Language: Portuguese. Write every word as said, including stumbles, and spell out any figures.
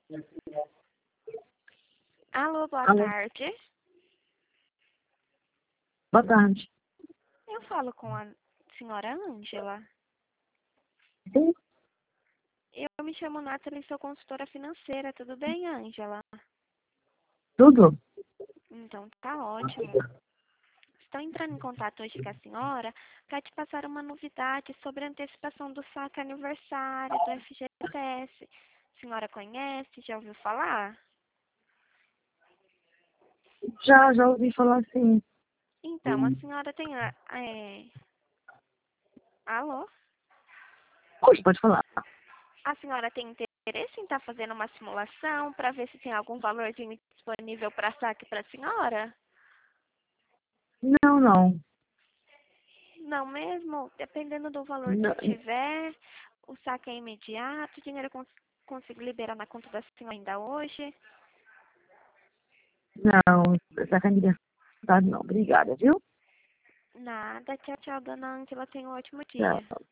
Alô, boa Alô. tarde. Boa tarde. Eu falo com a senhora Ângela. Sim, Eu me chamo Nathalie e sou consultora financeira. Tudo bem, Ângela? tudo? Então, tá ótimo. Estou entrando em contato hoje com a senhora para te passar uma novidade sobre a antecipação do saque aniversário do F G T S. A senhora conhece? Já ouviu falar? Já, já ouvi falar assim. Então, a senhora tem a... É... Alô? Hoje pode falar. A senhora tem interesse em estar fazendo uma simulação para ver se tem algum valorzinho disponível para saque para a senhora? Não, não. Não mesmo? Dependendo do valor Não, que tiver, o saque é imediato, o dinheiro eu cons consigo liberar na conta da senhora ainda hoje. não. Essa candidatura não. Obrigada, viu? Nada. Tchau, tchau, dona Ângela. Tenha um ótimo dia. Tchau.